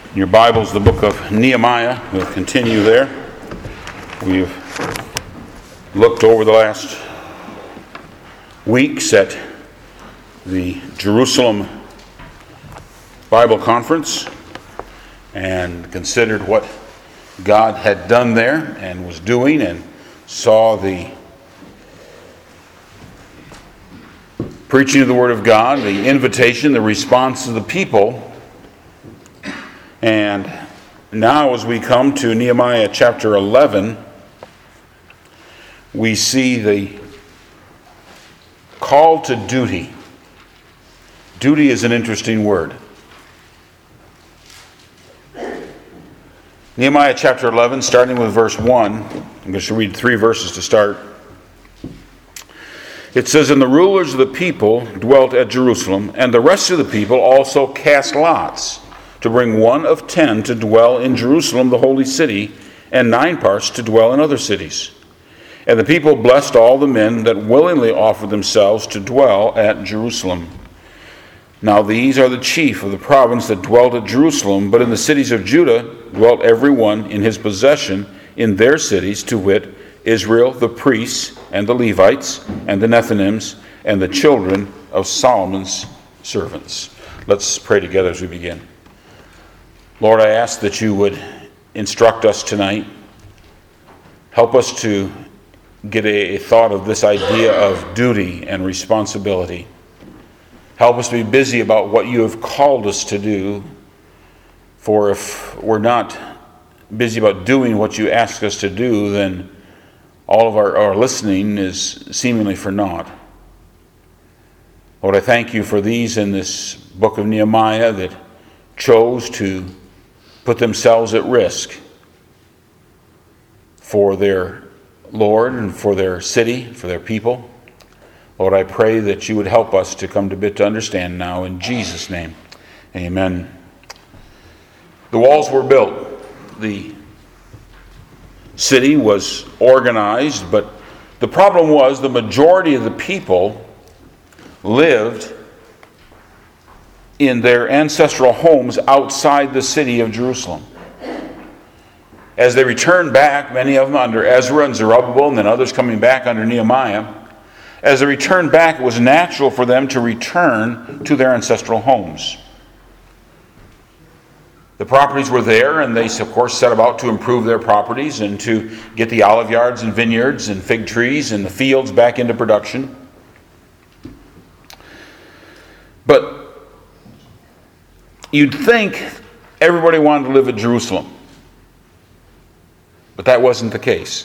In your Bibles, the book of Nehemiah. We'll continue there. We've looked over the last weeks at the Jerusalem Bible Conference and considered what God had done there and was doing, and saw the preaching of the Word of God, the invitation, the response of the people. And now as we come to Nehemiah chapter 11, we see the call to duty. Duty is an interesting word. Nehemiah chapter 11, starting with verse 1. I'm going to read 3 verses to start. It says, "And the rulers of the people dwelt at Jerusalem, and the rest of the people also cast lots to bring 1 of 10 to dwell in Jerusalem, the holy city, and 9 parts to dwell in other cities. And the people blessed all the men that willingly offered themselves to dwell at Jerusalem. Now these are the chief of the province that dwelt at Jerusalem, but in the cities of Judah dwelt every one in his possession in their cities, to wit, Israel, the priests, and the Levites, and the Nethinims, and the children of Solomon's servants." Let's pray together as we begin. Lord, I ask that you would instruct us tonight. Help us to get a thought of this idea of duty and responsibility. Help us to be busy about what you have called us to do. For if we're not busy about doing what you ask us to do, then all of our listening is seemingly for naught. Lord, I thank you for these in this book of Nehemiah that chose to put themselves at risk for their Lord and for their city, for their people. Lord, I pray that you would help us to come to bit to understand now. In Jesus' name, amen. The walls were built. The city was organized, but the problem was the majority of the people lived in their ancestral homes outside the city of Jerusalem. As they returned back, many of them under Ezra and Zerubbabel, and then others coming back under Nehemiah, as they returned back, it was natural for them to return to their ancestral homes. The properties were there, and they, of course, set about to improve their properties and to get the olive yards and vineyards and fig trees and the fields back into production. But you'd think everybody wanted to live in Jerusalem. But that wasn't the case.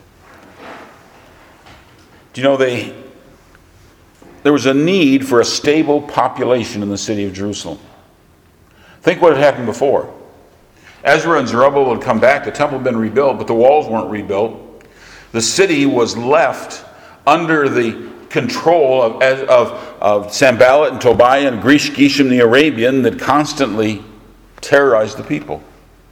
Do you know there was a need for a stable population in the city of Jerusalem? Think what had happened before. Ezra and Zerubbabel had come back, the temple had been rebuilt, but the walls weren't rebuilt. The city was left under the control of Sanballat and Tobiah and Geshem the Arabian that constantly terrorized the people.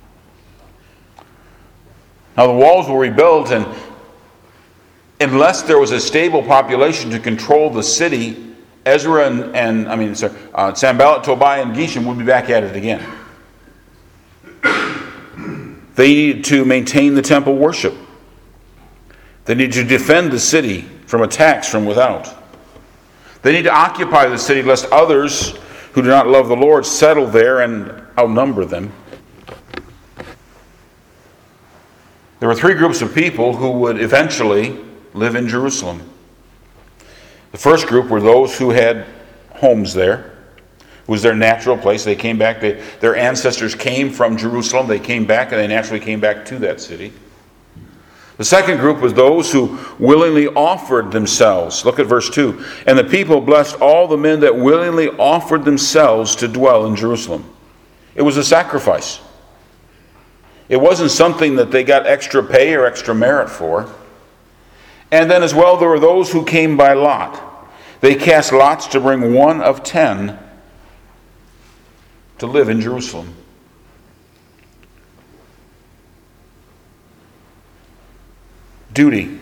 Now the walls were rebuilt, and unless there was a stable population to control the city, Ezra Sanballat, Tobiah, and Geshem would be back at it again. They needed to maintain the temple worship. They needed to defend the city from attacks from without. They need to occupy the city lest others who do not love the Lord settle there and outnumber them. There were 3 groups of people who would eventually live in Jerusalem. The first group were those who had homes there. It was their natural place. They came back. Their ancestors came from Jerusalem. They came back, and they naturally came back to that city. The second group was those who willingly offered themselves. Look at verse 2. "And the people blessed all the men that willingly offered themselves to dwell in Jerusalem." It was a sacrifice. It wasn't something that they got extra pay or extra merit for. And then as well, there were those who came by lot. They cast lots to bring 1 of 10 to live in Jerusalem. Duty.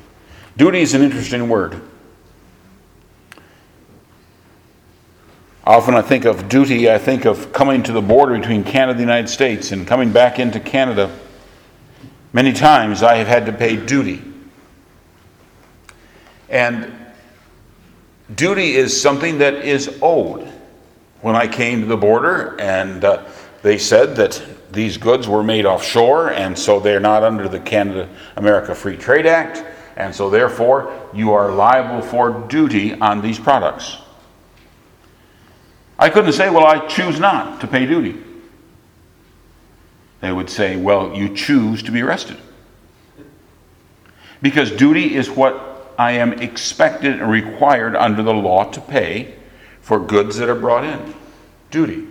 Duty is an interesting word. Often I think of duty, I think of coming to the border between Canada and the United States and coming back into Canada. Many times I have had to pay duty. And duty is something that is owed. When I came to the border and they said that these goods were made offshore and so they're not under the Canada-America Free Trade Act, and so therefore you are liable for duty on these products. I couldn't say, well, I choose not to pay duty. They would say, well, you choose to be arrested. Because duty is what I am expected and required under the law to pay for goods that are brought in. Duty.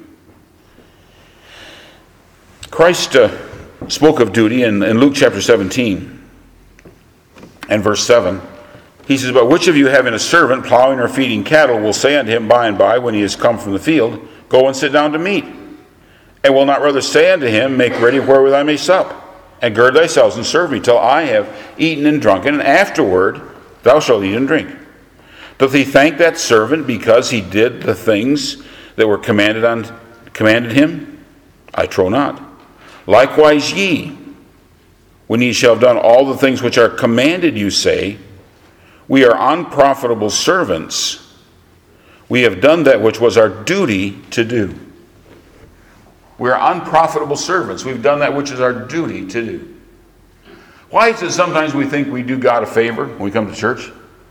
Christ spoke of duty in Luke chapter 17 and verse 7. He says, but which of you having a servant plowing or feeding cattle will say unto him by and by when he is come from the field, go and sit down to meat? And will not rather say unto him, make ready wherewith I may sup, and gird thyself and serve me till I have eaten and drunken, and afterward thou shalt eat and drink. Doth he thank that servant because he did the things that were commanded him? I trow not. Likewise ye, when ye shall have done all the things which are commanded you, say, we are unprofitable servants. We have done that which was our duty to do. We are unprofitable servants. We've done that which is our duty to do. Why is it sometimes we think we do God a favor when we come to church?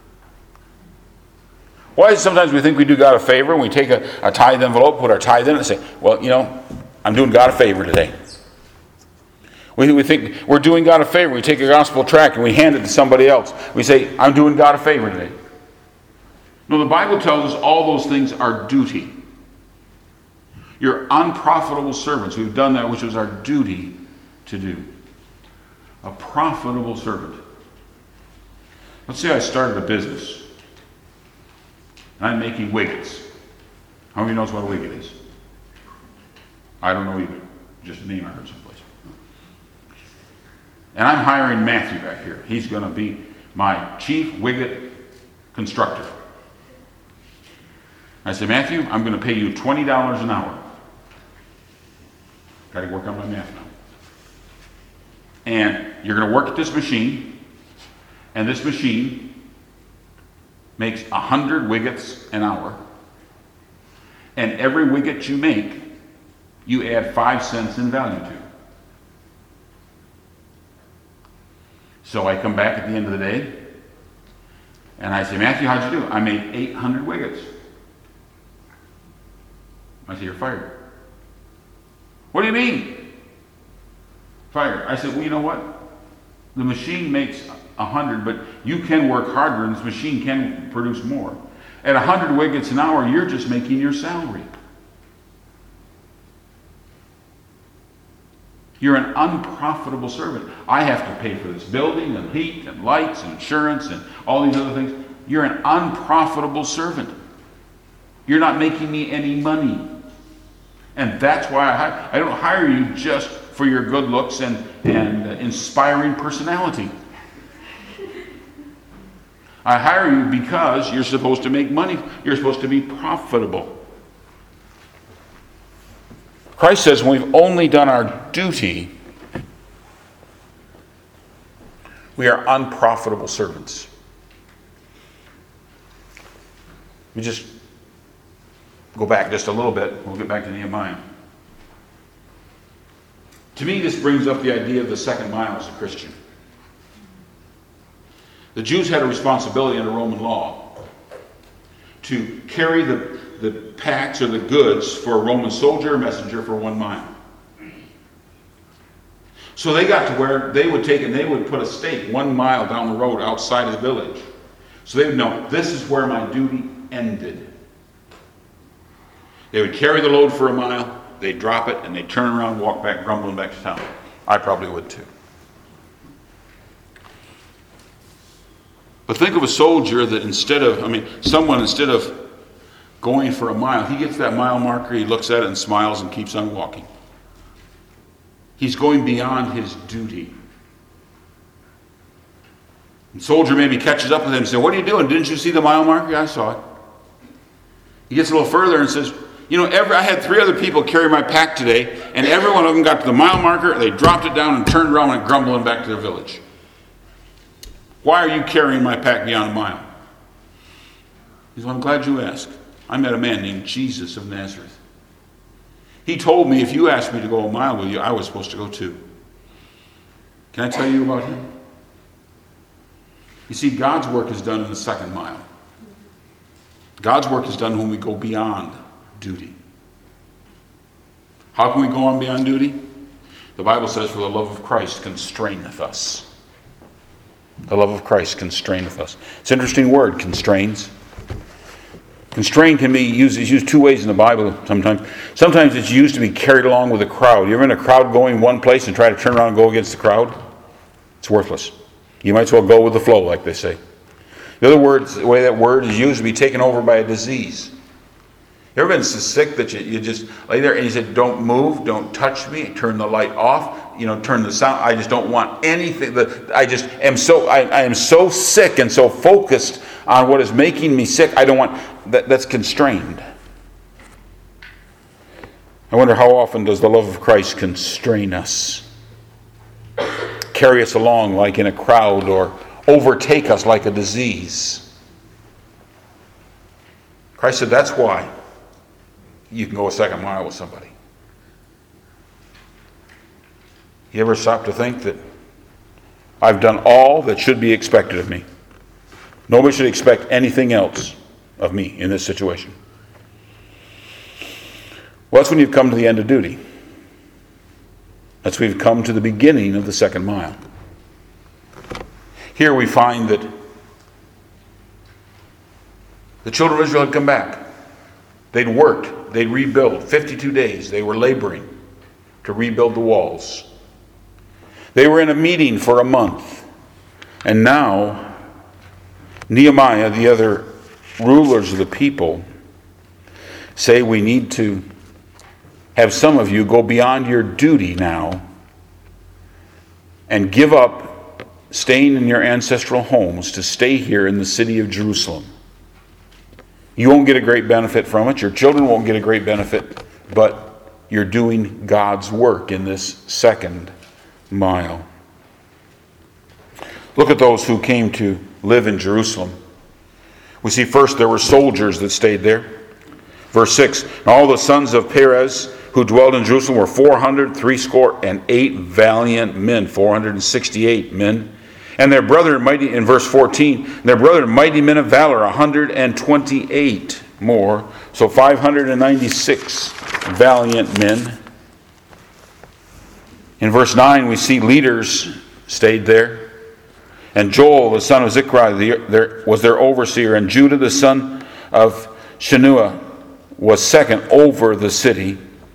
Why is it sometimes we think we do God a favor when we take a tithe envelope, put our tithe in it, and say, well, I'm doing God a favor today. We think we're doing God a favor. We take a gospel tract and we hand it to somebody else. We say, I'm doing God a favor today. No, the Bible tells us all those things are duty. You're unprofitable servants. We've done that which was our duty to do. A profitable servant. Let's say I started a business. And I'm making wiggets. How many knows what a wigget is? I don't know either. Just a name I heard someplace. And I'm hiring Matthew back here. He's going to be my chief wigget constructor. I say, Matthew, I'm going to pay you $20 an hour. Got to work on my math now. And you're going to work at this machine, and this machine makes 100 wiggets an hour. And every wigget you make, you add 5 cents in value to. So I come back at the end of the day, and I say, Matthew, how'd you do? I made 800 wiggets. I say, you're fired. What do you mean? Fired. I said, well, you know what? The machine makes 100, but you can work harder, and this machine can produce more. At 100 wiggets an hour, you're just making your salary. You're an unprofitable servant. I have to pay for this building and heat and lights and insurance and all these other things. You're an unprofitable servant. You're not making me any money. And that's why I don't hire you just for your good looks and inspiring personality. I hire you because you're supposed to make money. You're supposed to be profitable. Christ says when we've only done our duty, we are unprofitable servants. We just go back just a little bit. We'll get back to Nehemiah. To me, this brings up the idea of the second mile as a Christian. The Jews had a responsibility under Roman law to carry the packs or the goods for a Roman soldier or messenger for 1 mile. So they got to where they would take and they would put a stake 1 mile down the road outside of the village. So they would know, this is where my duty ended. They would carry the load for 1 mile, they'd drop it, and they'd turn around and walk back, grumbling back to town. I probably would too. But think of a soldier that instead of going for 1 mile, he gets that mile marker, he looks at it and smiles and keeps on walking. He's going beyond his duty. The soldier maybe catches up with him and says, what are you doing? Didn't you see the mile marker? Yeah, I saw it. He gets a little further and says, I had 3 other people carry my pack today, and every one of them got to the mile marker, they dropped it down and turned around and went grumbling back to their village. Why are you carrying my pack beyond a mile? He says, well, I'm glad you asked. I met a man named Jesus of Nazareth. He told me if you asked me to go a mile with you, I was supposed to go too. Can I tell you about him? You see, God's work is done in the second mile. God's work is done when we go beyond duty. How can we go on beyond duty? The Bible says, for the love of Christ constraineth us. The love of Christ constraineth us. It's an interesting word, constrains. Constrain can be used 2 ways in the Bible sometimes. Sometimes it's used to be carried along with a crowd. You're in a crowd going one place and try to turn around and go against the crowd? It's worthless. You might as well go with the flow, like they say. The way that word is used to be taken over by a disease. You ever been so sick that you just lay there and you said, don't move, don't touch me, turn the light off, turn the sound. I just don't want anything. I am so sick and so focused on what is making me sick. I don't want that's constrained. I wonder how often does the love of Christ constrain us? Carry us along like in a crowd, or overtake us like a disease. Christ said that's why you can go a second mile with somebody. You ever stop to think that I've done all that should be expected of me? Nobody should expect anything else of me in this situation. Well, that's when you've come to the end of duty. That's when we've come to the beginning of the second mile. Here we find that the children of Israel had come back. They'd worked. They'd rebuilt. 52 days they were laboring to rebuild the walls. They were in a meeting for a month. And now Nehemiah, the other rulers of the people, say we need to have some of you go beyond your duty now and give up staying in your ancestral homes to stay here in the city of Jerusalem. You won't get a great benefit from it. Your children won't get a great benefit, but you're doing God's work in this second mile. Look at those who came to live in Jerusalem. We see first there were soldiers that stayed there. Verse 6, all the sons of Perez who dwelled in Jerusalem were 468 valiant men, 468 men. And their brethren mighty, in verse 14, their brethren mighty men of valor, 128 more. So 596 valiant men. In verse 9 we see leaders stayed there. And Joel the son of Zichri was their overseer. And Judah the son of Shenua was second over the city.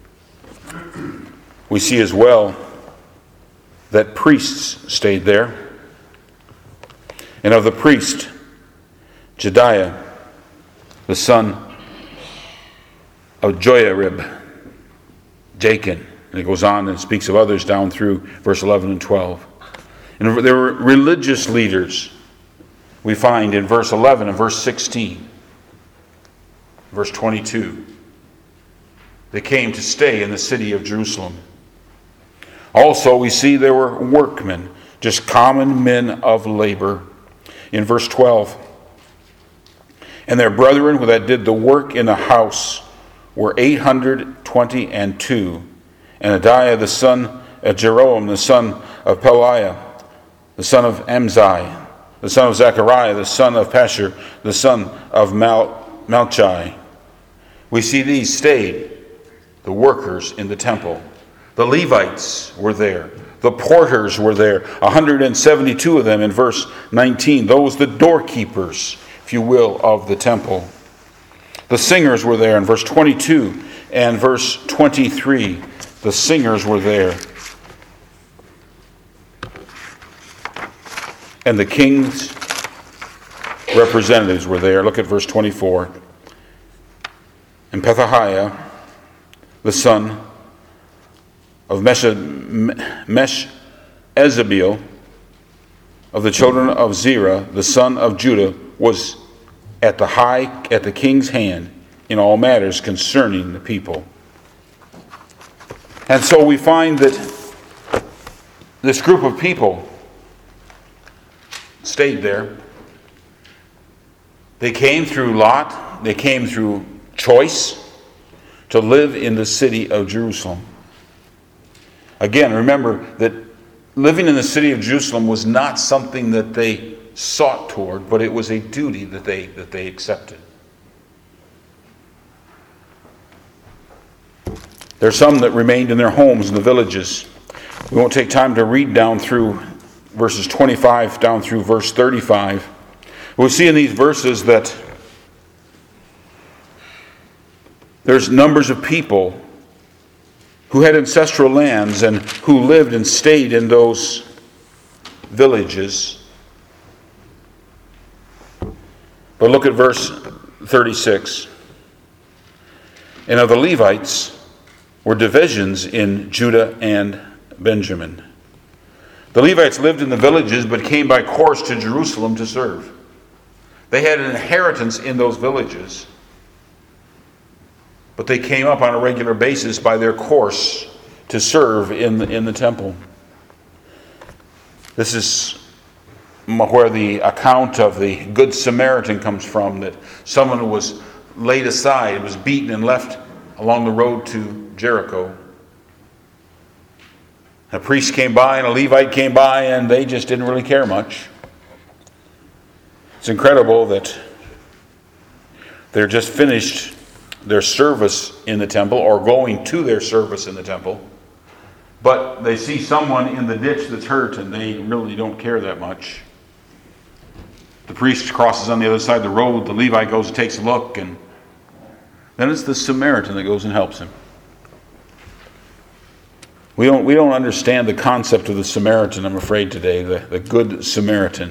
We see as well that priests stayed there. And of the priest, Jediah, the son of Joiarib, Jachin. And it goes on and speaks of others down through verse 11 and 12. And there were religious leaders we find in verse 11 and verse 16. Verse 22. They came to stay in the city of Jerusalem. Also, we see there were workmen, just common men of labor. In verse 12, and their brethren that did the work in the house were 822. And Adiah the son of Jeroam, the son of Peliah, the son of Amzai, the son of Zechariah, the son of Pashur, the son of Malchi. We see these stayed, the workers in the temple. The Levites were there. The porters were there, 172 of them in verse 19. Those the doorkeepers, if you will, of the temple. The singers were there in verse 22 and verse 23. The singers were there. And the king's representatives were there. Look at verse 24. And Pethahiah, the son of Meshezabeel, of the children of Zerah, the son of Judah, was at the king's hand. in all matters concerning the people. And so we find that this group of people stayed there. They came through Lot, they came through choice to live in the city of Jerusalem. Again, remember that living in the city of Jerusalem was not something that they sought toward, but it was a duty that they accepted. There are some that remained in their homes in the villages. We won't take time to read down through verses 25 down through verse 35. We see in these verses that there's numbers of people who had ancestral lands and who lived and stayed in those villages. But look at verse 36. And of the Levites were divisions in Judah and Benjamin. The Levites lived in the villages but came by course to Jerusalem to serve. They had an inheritance in those villages, but they came up on a regular basis by their course to serve in the temple. This is where the account of the Good Samaritan comes from, that someone who was laid aside, was beaten and left along the road to Jericho. A priest came by and a Levite came by, and they just didn't really care much. It's incredible that they're just finished their service in the temple, or going to their service in the temple, but they see someone in the ditch that's hurt and they really don't care that much. The priest crosses on the other side of the road, the Levite goes and takes a look, and then it's the Samaritan that goes and helps him. We don't understand the concept of the Samaritan, I'm afraid, today, the Good Samaritan.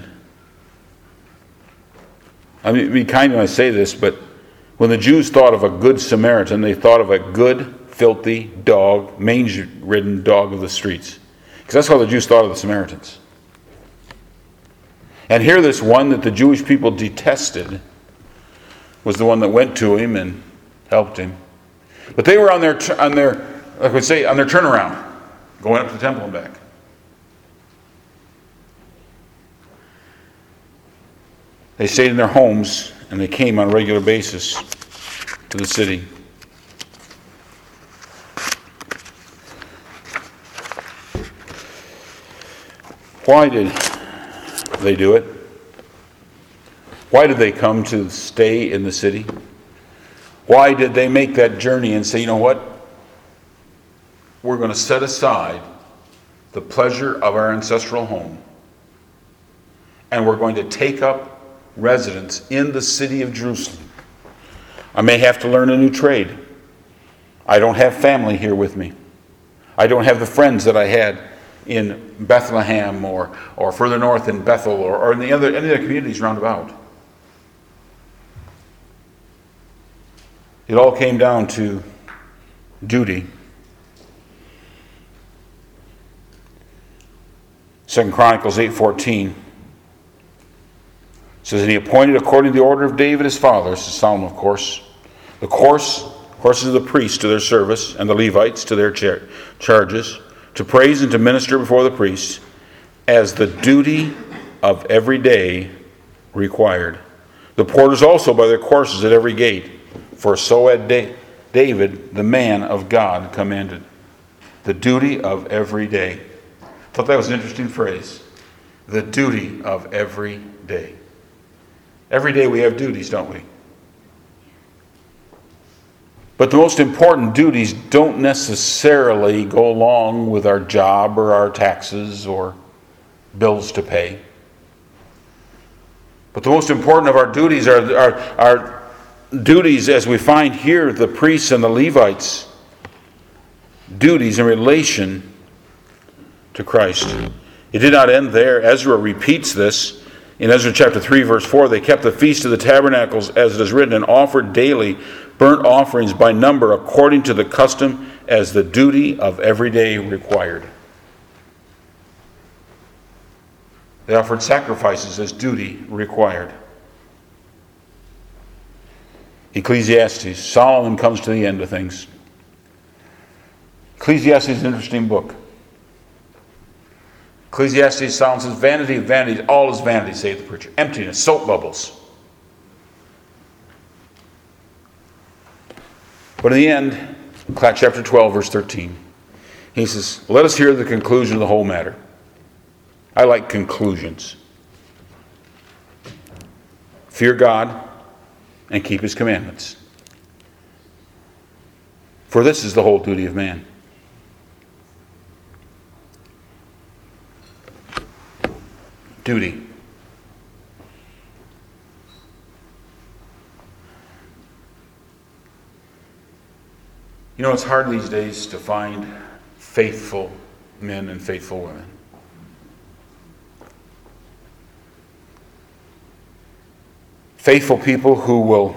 I mean, be kind when I say this, but when the Jews thought of a Good Samaritan, they thought of a good, filthy dog, mange-ridden dog of the streets. Because that's how the Jews thought of the Samaritans. And here this one that the Jewish people detested was the one that went to him and helped him. But they were on their like we say, on their turnaround, going up to the temple and back. They stayed in their homes and they came on a regular basis to the city. Why did they do it? Why did they come to stay in the city? Why did they make that journey and say, you know what? We're going to set aside the pleasure of our ancestral home, and we're going to take up residence in the city of Jerusalem. I may have to learn a new trade. I don't have family here with me. I don't have the friends that I had in Bethlehem or further north in Bethel or in any other communities round about. It all came down to duty. 2 Chronicles 8:14 says, and he appointed according to the order of David his father, this is Solomon of course, the courses of the priests to their service and the Levites to their charges, to praise and to minister before the priests, as the duty of every day required. The porters also by their courses at every gate, for so had David, the man of God, commanded. The duty of every day. I thought that was an interesting phrase. The duty of every day. Every day we have duties, don't we? But the most important duties don't necessarily go along with our job or our taxes or bills to pay. But the most important of our duties are duties, as we find here, the priests and the Levites, duties in relation to Christ. It did not end there. Ezra repeats this. In Ezra chapter 3, verse 4, they kept the Feast of the Tabernacles, as it is written, and offered daily burnt offerings by number according to the custom as the duty of every day required. They offered sacrifices as duty required. Ecclesiastes. Solomon comes to the end of things. Ecclesiastes is an interesting book. Ecclesiastes, Solomon says, vanity of vanities, all is vanity, saith the preacher. Emptiness, soap bubbles. But in the end, chapter 12, verse 13, he says, let us hear the conclusion of the whole matter. I like conclusions. Fear God and keep his commandments. For this is the whole duty of man. Duty. You know, it's hard these days to find faithful men and faithful women. Faithful people who will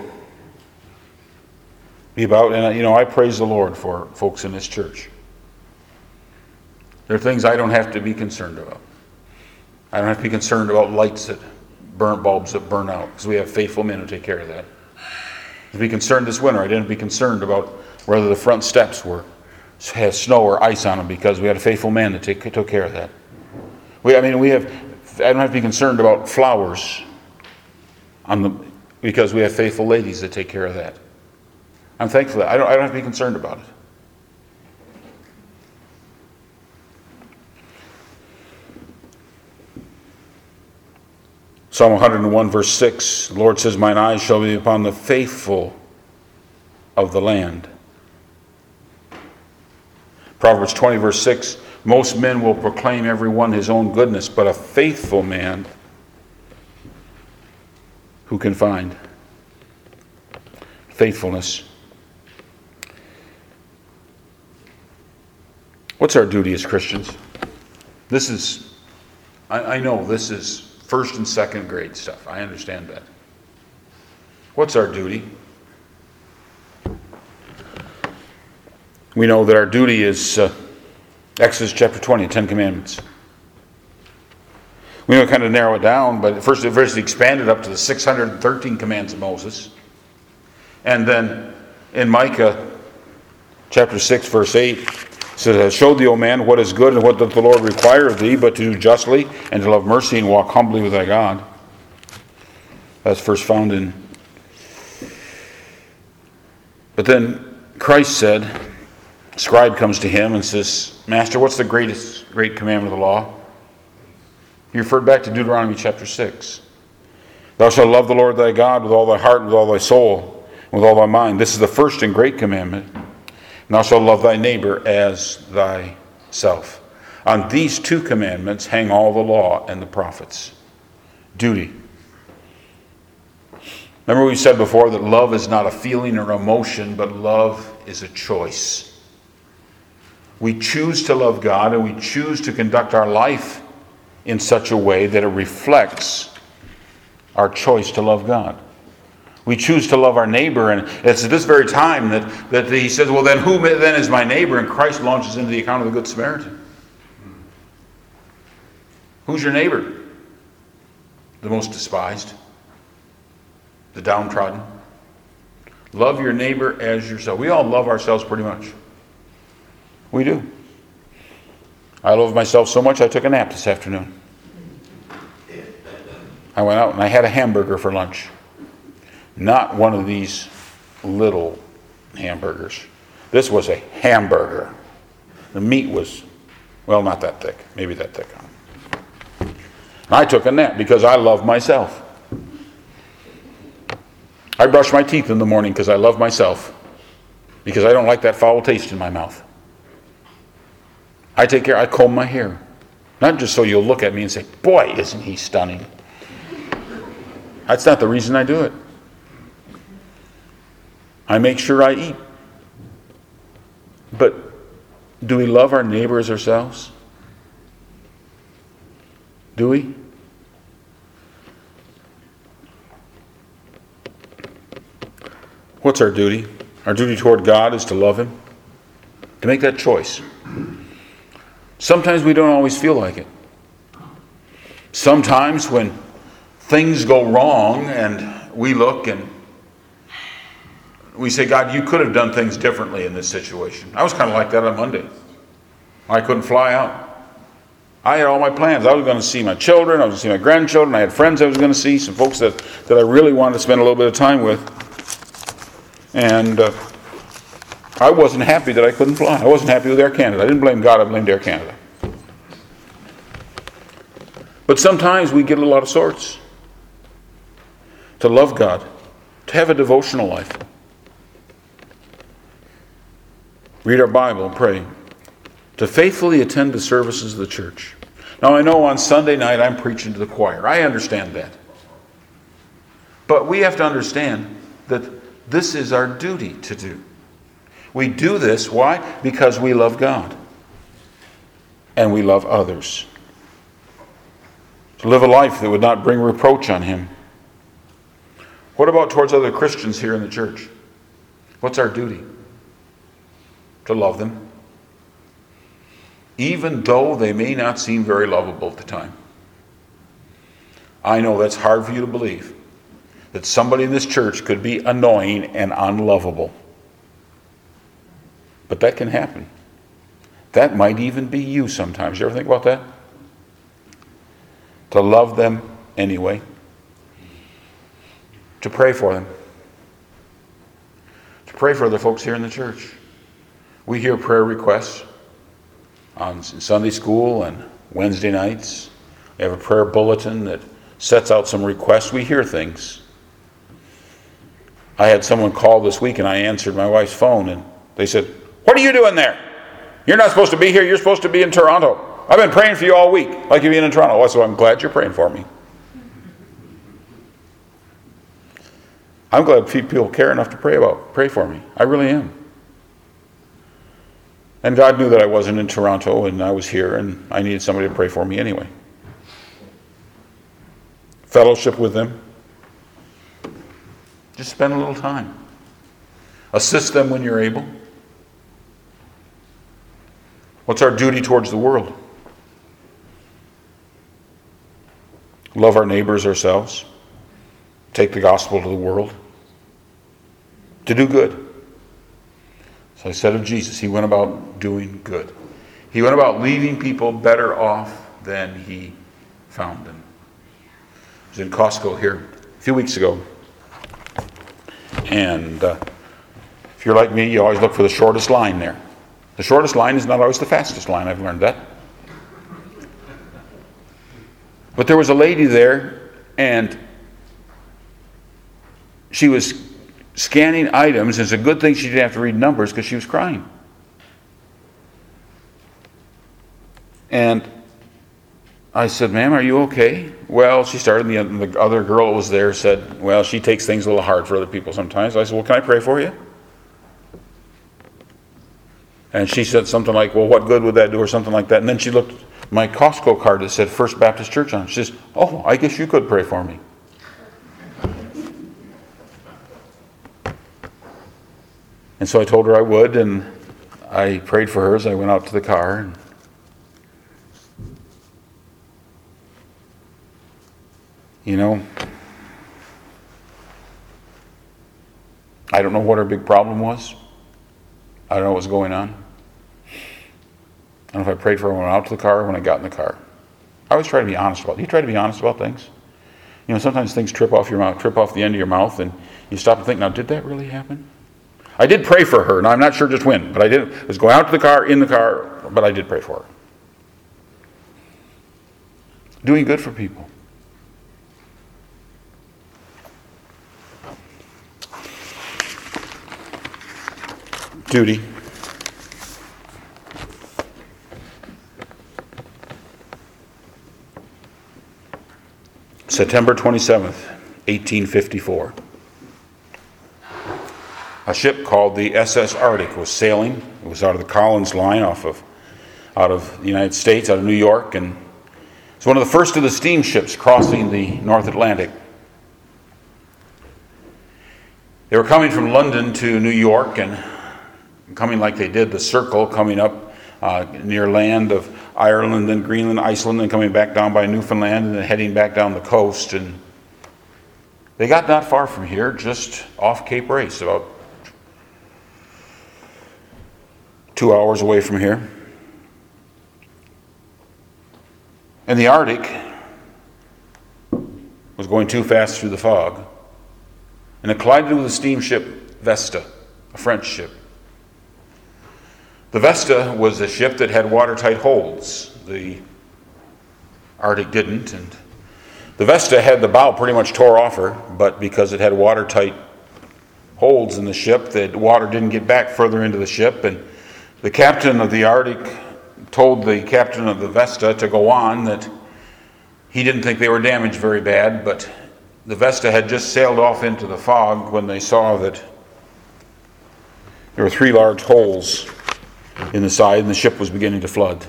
be about, and I praise the Lord for folks in this church. There are things I don't have to be concerned about. I don't have to be concerned about lights that burn, bulbs that burn out, because we have faithful men who take care of that. To be concerned this winter, I didn't be concerned about whether the front steps had snow or ice on them, because we had a faithful man that took care of that. I don't have to be concerned about flowers because we have faithful ladies that take care of that. I'm thankful that I don't have to be concerned about it. Psalm 101, verse 6, the Lord says, mine eyes shall be upon the faithful of the land. Proverbs 20, verse 6, most men will proclaim every one his own goodness, but a faithful man who can find? Faithfulness. What's our duty as Christians? I know this is first and second grade stuff. I understand that. What's our duty? We know that our duty is Exodus chapter 20, 10 Commandments. We know kind of narrow it down, but first it expanded up to the 613 commands of Moses. And then in Micah chapter 6, verse 8, it says, show thee, O man, what is good and what doth the Lord require of thee, but to do justly and to love mercy and walk humbly with thy God. That's first found in. But then Christ said, a scribe comes to him and says, Master, what's the great commandment of the law? He referred back to Deuteronomy chapter 6. Thou shalt love the Lord thy God with all thy heart, and with all thy soul, and with all thy mind. This is the first and great commandment. And thou shalt love thy neighbor as thyself. On these two commandments hang all the law and the prophets. Duty. Remember we said before that love is not a feeling or emotion, but love is a choice. We choose to love God, and we choose to conduct our life in such a way that it reflects our choice to love God. We choose to love our neighbor, and it's at this very time that he says, well, then who then is my neighbor? And Christ launches into the account of the Good Samaritan. Who's your neighbor? The most despised, the downtrodden. Love your neighbor as yourself. We all love ourselves pretty much. We do. I love myself so much I took a nap this afternoon. I went out and I had a hamburger for lunch. Not one of these little hamburgers. This was a hamburger. The meat was, well, not that thick. Maybe that thick. I took a nap because I love myself. I brush my teeth in the morning because I love myself. Because I don't like that foul taste in my mouth. I comb my hair. Not just so you'll look at me and say, boy, isn't he stunning. That's not the reason I do it. I make sure I eat. But do we love our neighbor as ourselves? Do we? What's our duty? Our duty toward God is to love Him. To make that choice. Sometimes we don't always feel like it. Sometimes when things go wrong and we look and we say, God, you could have done things differently in this situation. I was kind of like that on Monday. I couldn't fly out. I had all my plans. I was going to see my children. I was going to see my grandchildren. I had friends I was going to see, some folks that I really wanted to spend a little bit of time with. And I wasn't happy that I couldn't fly. I wasn't happy with Air Canada. I didn't blame God. I blamed Air Canada. But sometimes we get a little out of sorts. To love God. To have a devotional life. Read our Bible and pray. To faithfully attend the services of the church. Now I know on Sunday night I'm preaching to the choir. I understand that. But we have to understand that this is our duty to do. We do this, why? Because we love God. And we love others. To live a life that would not bring reproach on Him. What about towards other Christians here in the church? What's our duty? To love them. Even though they may not seem very lovable at the time. I know that's hard for you to believe. That somebody in this church could be annoying and unlovable. But that can happen. That might even be you sometimes. You ever think about that? To love them anyway. To pray for them. To pray for other folks here in the church. We hear prayer requests on Sunday school and Wednesday nights. We have a prayer bulletin that sets out some requests. We hear things. I had someone call this week and I answered my wife's phone and they said, "What are you doing there? You're not supposed to be here. You're supposed to be in Toronto. I've been praying for you all week, like you've been in Toronto." So I'm glad you're praying for me. I'm glad people care enough to pray for me. I really am. And God knew that I wasn't in Toronto and I was here and I needed somebody to pray for me anyway. Fellowship with them. Just spend a little time. Assist them when you're able. What's our duty towards the world? Love our neighbors ourselves. Take the gospel to the world. To do good. So I said of Jesus, He went about doing good. He went about leaving people better off than He found them. I was in Costco here a few weeks ago. And if you're like me, you always look for the shortest line there. The shortest line is not always the fastest line. I've learned that. But there was a lady there, and she was scanning items. It's a good thing she didn't have to read numbers because she was crying. And I said, "Ma'am, are you okay?" Well, she started, and the other girl that was there said, "Well, she takes things a little hard for other people sometimes." I said, "Well, can I pray for you?" And she said something like, "Well, what good would that do?" or something like that. And then she looked at my Costco card that said First Baptist Church on it. She says, "Oh, I guess you could pray for me." And so I told her I would, and I prayed for her as I went out to the car. And you know, I don't know what her big problem was. I don't know what was going on. I don't know if I prayed for her when I went out to the car or when I got in the car. I always try to be honest about it. You try to be honest about things. You know, sometimes things trip off your mouth, trip off the end of your mouth, and you stop and think, now, did that really happen? I did pray for her. Now, I'm not sure just when, but I did. I was going out to the car, in the car, but I did pray for her. Doing good for people. Duty. September 27th, 1854. A ship called the SS Arctic was sailing. It was out of the Collins line out of the United States, out of New York, and it's one of the first of the steamships crossing the North Atlantic. They were coming from London to New York, and coming like they did, the circle coming up near land of Ireland and Greenland, Iceland, and coming back down by Newfoundland and then heading back down the coast. And they got not far from here, just off Cape Race, about 2 hours away from here. And the Arctic was going too fast through the fog, and it collided with the steamship Vesta, a French ship. The Vesta was a ship that had watertight holds. The Arctic didn't, and the Vesta had the bow pretty much tore off her, but because it had watertight holds in the ship, the water didn't get back further into the ship, and the captain of the Arctic told the captain of the Vesta to go on, that he didn't think they were damaged very bad, but the Vesta had just sailed off into the fog when they saw that there were 3 large holes in the side and the ship was beginning to flood.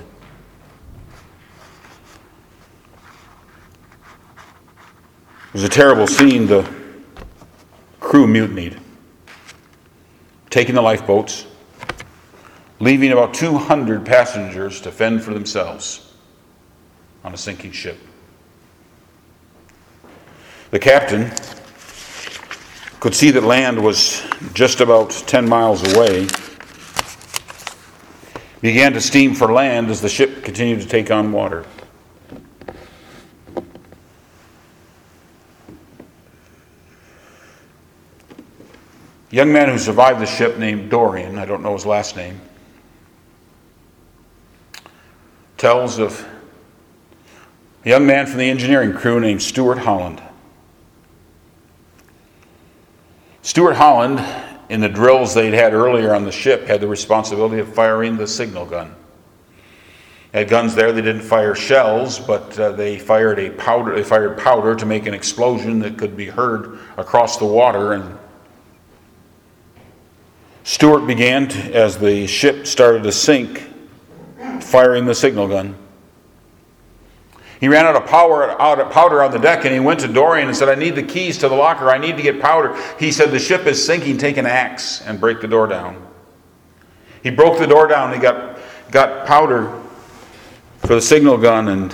It was a terrible scene. The crew mutinied, taking the lifeboats, leaving about 200 passengers to fend for themselves on a sinking ship. The captain could see that land was just about 10 miles away, began to steam for land as the ship continued to take on water. A young man who survived the ship named Dorian, I don't know his last name, tells of a young man from the engineering crew named Stuart Holland. Stuart Holland, in the drills they'd had earlier on the ship, had the responsibility of firing the signal gun. They had guns there. They didn't fire shells, but they fired powder. They fired powder to make an explosion that could be heard across the water. And Stuart began, as the ship started to sink, firing the signal gun. He ran out of powder on the deck, and he went to Dorian and said, "I need the keys to the locker. I need to get powder." He said, "The ship is sinking. Take an axe and break the door down." He broke the door down. He got powder for the signal gun, and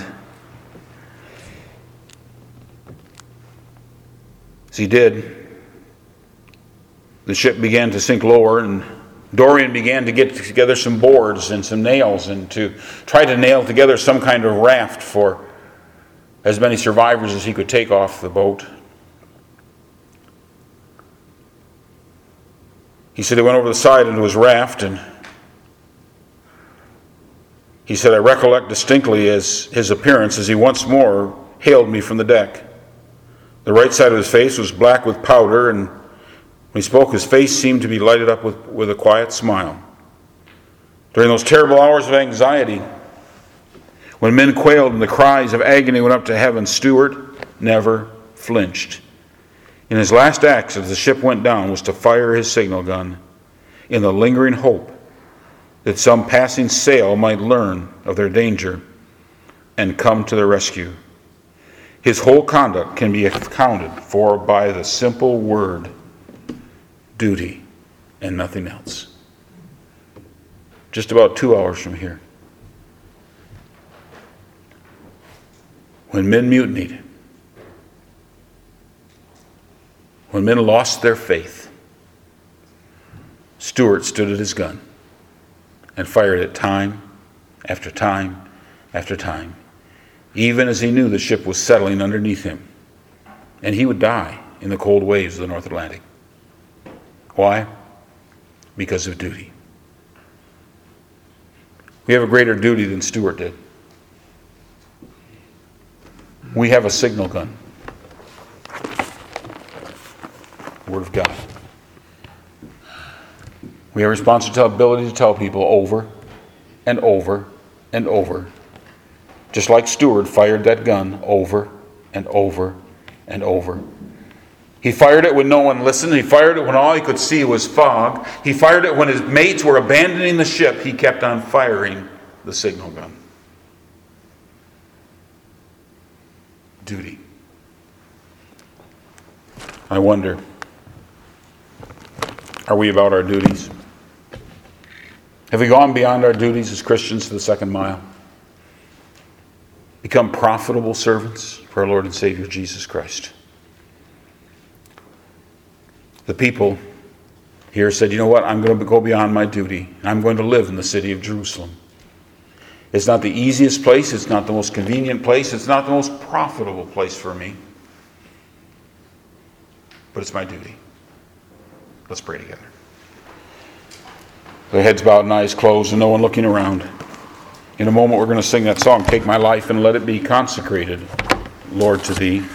as he did, the ship began to sink lower, and Dorian began to get together some boards and some nails and to try to nail together some kind of raft for as many survivors as he could take off the boat. He said he went over the side into his raft, and he said, "I recollect distinctly as his appearance as he once more hailed me from the deck. The right side of his face was black with powder, and when he spoke, his face seemed to be lighted up with a quiet smile. During those terrible hours of anxiety, when men quailed and the cries of agony went up to heaven, Stuart never flinched. In his last acts as the ship went down was to fire his signal gun in the lingering hope that some passing sail might learn of their danger and come to their rescue. His whole conduct can be accounted for by the simple word, duty, and nothing else." Just about 2 hours from here. When men mutinied, when men lost their faith, Stuart stood at his gun and fired it time after time after time, even as he knew the ship was settling underneath him, and he would die in the cold waves of the North Atlantic. Why? Because of duty. We have a greater duty than Stuart did. We have a signal gun. Word of God. We have a responsibility to tell people over and over and over, just like Stuart fired that gun over and over and over. He fired it when no one listened. He fired it when all he could see was fog. He fired it when his mates were abandoning the ship. He kept on firing the signal gun. Duty. I wonder, are we about our duties? Have we gone beyond our duties as Christians to the second mile? Become profitable servants for our Lord and Savior Jesus Christ? The people here said, you know what, I'm going to go beyond my duty. I'm going to live in the city of Jerusalem. It's not the easiest place. It's not the most convenient place. It's not the most profitable place for me. But it's my duty. Let's pray together. The heads bowed and eyes closed and no one looking around. In a moment we're going to sing that song, Take My Life and Let It Be Consecrated, Lord, to Thee.